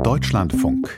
Deutschlandfunk.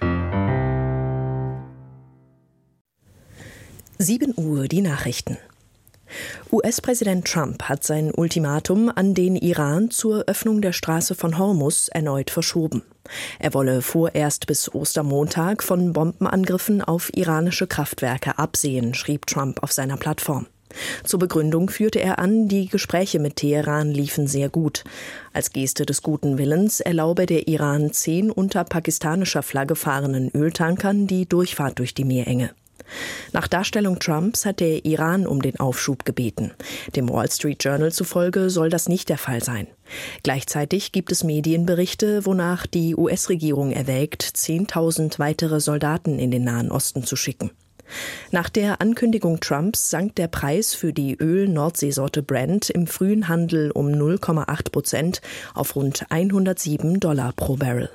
7 Uhr, die Nachrichten. US-Präsident Trump hat sein Ultimatum an den Iran zur Öffnung der Straße von Hormuz erneut verschoben. Er wolle vorerst bis Ostermontag von Bombenangriffen auf iranische Kraftwerke absehen, schrieb Trump auf seiner Plattform. Zur Begründung führte er an, die Gespräche mit Teheran liefen sehr gut. Als Geste des guten Willens erlaube der Iran 10 unter pakistanischer Flagge fahrenden Öltankern die Durchfahrt durch die Meerenge. Nach Darstellung Trumps hat der Iran um den Aufschub gebeten. Dem Wall Street Journal zufolge soll das nicht der Fall sein. Gleichzeitig gibt es Medienberichte, wonach die US-Regierung erwägt, 10.000 weitere Soldaten in den Nahen Osten zu schicken. Nach der Ankündigung Trumps sank der Preis für die Öl-Nordseesorte Brent im frühen Handel um 0,8% auf rund $107 pro Barrel.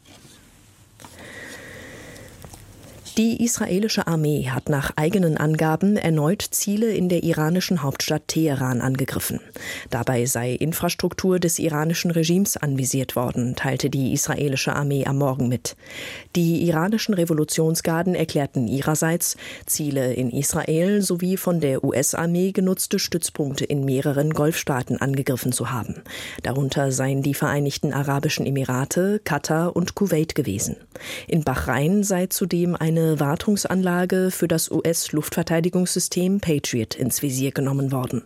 Die israelische Armee hat nach eigenen Angaben erneut Ziele in der iranischen Hauptstadt Teheran angegriffen. Dabei sei Infrastruktur des iranischen Regimes anvisiert worden, teilte die israelische Armee am Morgen mit. Die iranischen Revolutionsgarden erklärten ihrerseits, Ziele in Israel sowie von der US-Armee genutzte Stützpunkte in mehreren Golfstaaten angegriffen zu haben. Darunter seien die Vereinigten Arabischen Emirate, Katar und Kuwait gewesen. In Bahrain sei zudem eine Wartungsanlage für das US-Luftverteidigungssystem Patriot ins Visier genommen worden.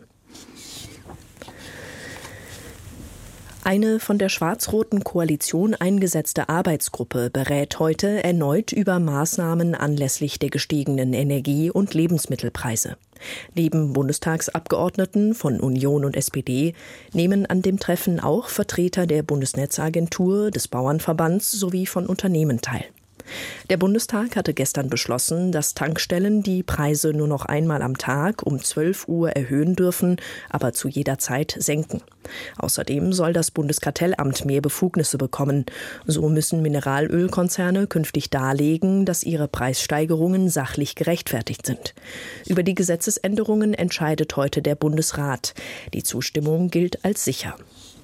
Eine von der schwarz-roten Koalition eingesetzte Arbeitsgruppe berät heute erneut über Maßnahmen anlässlich der gestiegenen Energie- und Lebensmittelpreise. Neben Bundestagsabgeordneten von Union und SPD nehmen an dem Treffen auch Vertreter der Bundesnetzagentur, des Bauernverbands sowie von Unternehmen teil. Der Bundestag hatte gestern beschlossen, dass Tankstellen die Preise nur noch einmal am Tag um 12 Uhr erhöhen dürfen, aber zu jeder Zeit senken. Außerdem soll das Bundeskartellamt mehr Befugnisse bekommen. So müssen Mineralölkonzerne künftig darlegen, dass ihre Preissteigerungen sachlich gerechtfertigt sind. Über die Gesetzesänderungen entscheidet heute der Bundesrat. Die Zustimmung gilt als sicher.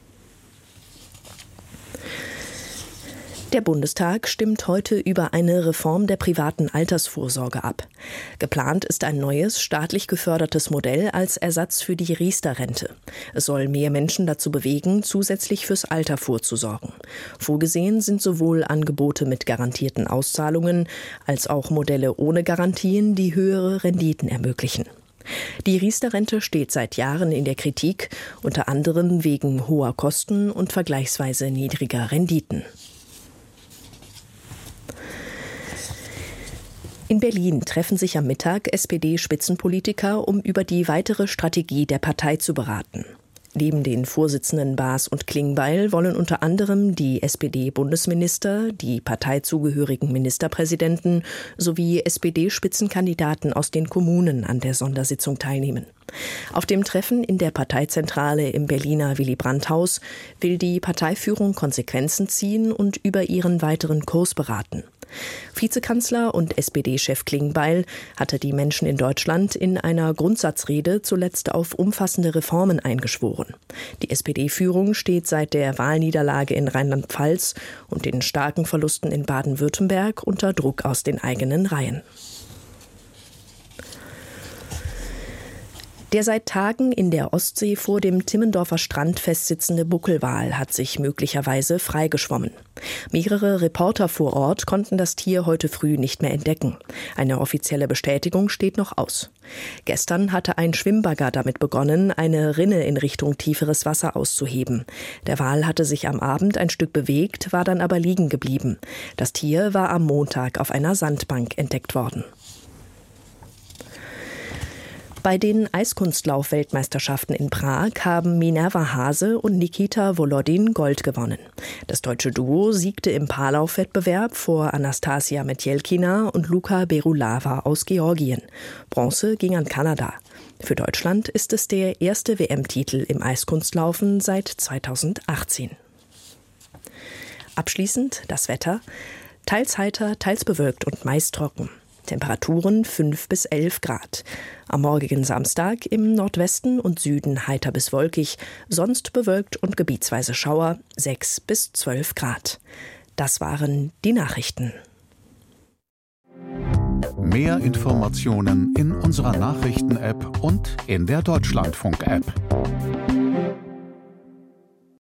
Der Bundestag stimmt heute über eine Reform der privaten Altersvorsorge ab. Geplant ist ein neues, staatlich gefördertes Modell als Ersatz für die Riester-Rente. Es soll mehr Menschen dazu bewegen, zusätzlich fürs Alter vorzusorgen. Vorgesehen sind sowohl Angebote mit garantierten Auszahlungen als auch Modelle ohne Garantien, die höhere Renditen ermöglichen. Die Riester-Rente steht seit Jahren in der Kritik, unter anderem wegen hoher Kosten und vergleichsweise niedriger Renditen. In Berlin treffen sich am Mittag SPD-Spitzenpolitiker, um über die weitere Strategie der Partei zu beraten. Neben den Vorsitzenden Baas und Klingbeil wollen unter anderem die SPD-Bundesminister, die parteizugehörigen Ministerpräsidenten sowie SPD-Spitzenkandidaten aus den Kommunen an der Sondersitzung teilnehmen. Auf dem Treffen in der Parteizentrale im Berliner Willy-Brandt-Haus will die Parteiführung Konsequenzen ziehen und über ihren weiteren Kurs beraten. Vizekanzler und SPD-Chef Klingbeil hatte die Menschen in Deutschland in einer Grundsatzrede zuletzt auf umfassende Reformen eingeschworen. Die SPD-Führung steht seit der Wahlniederlage in Rheinland-Pfalz und den starken Verlusten in Baden-Württemberg unter Druck aus den eigenen Reihen. Der seit Tagen in der Ostsee vor dem Timmendorfer Strand festsitzende Buckelwal hat sich möglicherweise freigeschwommen. Mehrere Reporter vor Ort konnten das Tier heute früh nicht mehr entdecken. Eine offizielle Bestätigung steht noch aus. Gestern hatte ein Schwimmbagger damit begonnen, eine Rinne in Richtung tieferes Wasser auszuheben. Der Wal hatte sich am Abend ein Stück bewegt, war dann aber liegen geblieben. Das Tier war am Montag auf einer Sandbank entdeckt worden. Bei den Eiskunstlauf-Weltmeisterschaften in Prag haben Minerva Hase und Nikita Volodin Gold gewonnen. Das deutsche Duo siegte im Paarlaufwettbewerb vor Anastasia Metjelkina und Luka Berulava aus Georgien. Bronze ging an Kanada. Für Deutschland ist es der erste WM-Titel im Eiskunstlaufen seit 2018. Abschließend das Wetter. Teils heiter, teils bewölkt und meist trocken. Temperaturen 5 bis 11 Grad. Am morgigen Samstag im Nordwesten und Süden heiter bis wolkig, sonst bewölkt und gebietsweise Schauer 6 bis 12 Grad. Das waren die Nachrichten. Mehr Informationen in unserer Nachrichten-App und in der Deutschlandfunk-App.